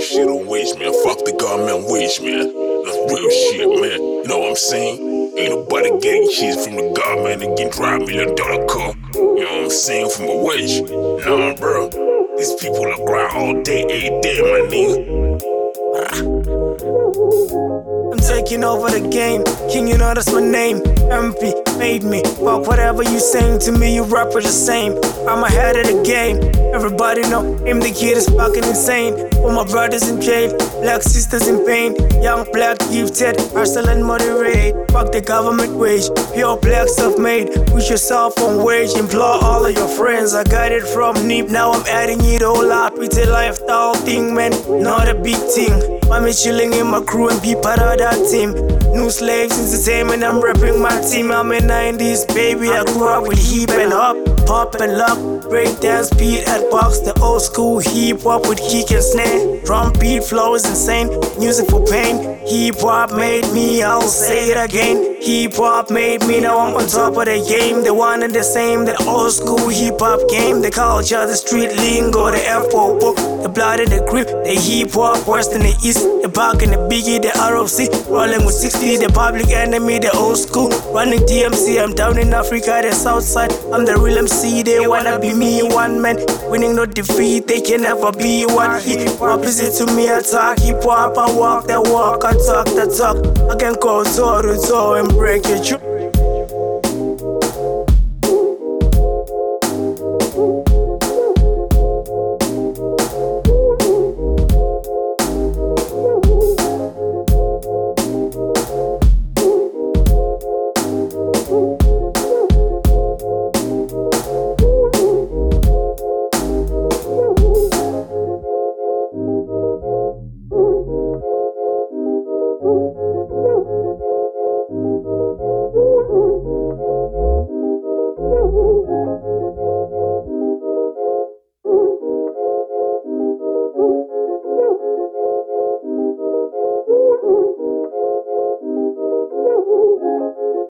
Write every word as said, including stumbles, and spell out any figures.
shit on wage, man. Fuck the government wage, man. That's real shit, man. You know what I'm saying? Ain't nobody getting shit from the government and getting drive million dollar car. You know what I'm saying? From a wage. Nah, bro. These people are grind all day, every day, my nigga. I'm taking over the game, King, you know that's my name. M P made me, fuck whatever you saying to me, you rappers the same. I'm ahead of the game, everybody know him, the kid is fucking insane. All my brothers in jail, black sisters in pain. Young black gifted, hustle and moderate. Fuck the government wage, pure black self-made. Push yourself on wage, employ all of your friends. I got it from Nip, now I'm adding it all up. It's a lifestyle thing, man, not a big thing. I'm chilling in my crew and be part of that team. New slaves entertainment, I'm rapping my team. I'm in nineties, baby, I grew up with hip and hop, pop and lock, breakdance, beat and box. The old school hip hop with kick and snare. Drum beat flow is insane, music for pain. Hip hop made me, I'll say it again. Hip hop made me, now I'm on top of the game. The one and the same, the old school hip hop game. The culture, the street lingo, the F O book, the blood and the grip, the hip hop, west and the east, the back and the biggie, the R O C. Rolling with sixty, the public enemy, the old school. Running D M C, I'm down in Africa, the south side. I'm the real M C, they wanna be me, one man. Winning no defeat, they can never be one. Hip hop is it to me, I talk hip hop, I walk the walk, I talk the talk. I can go toe to toe and break your truth.